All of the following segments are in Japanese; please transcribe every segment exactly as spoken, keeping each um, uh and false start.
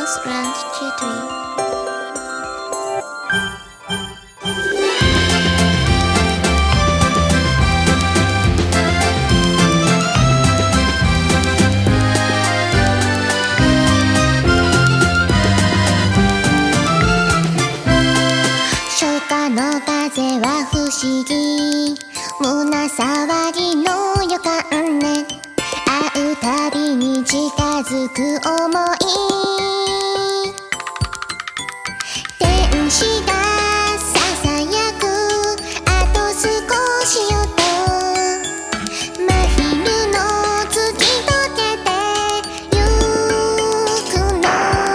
House Brand Tutoring の風は不思議胸騒ぎの予感ね会うたびに近づく想い天使がささやくあと少しよと真昼の月溶けてゆくの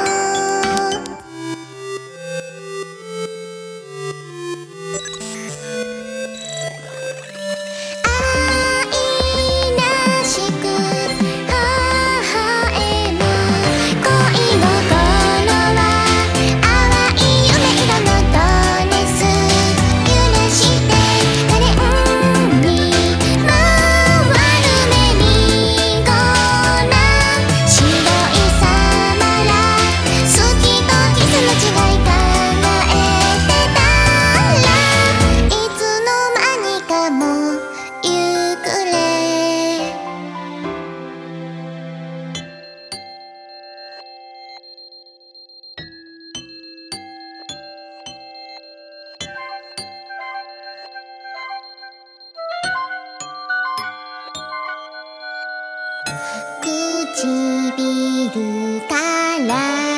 唇から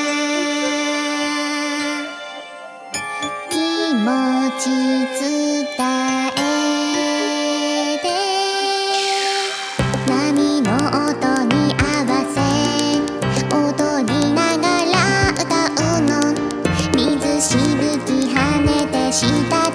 気持ち伝えて波の音に合わせ踊りながら歌うの水しぶき跳ねて滴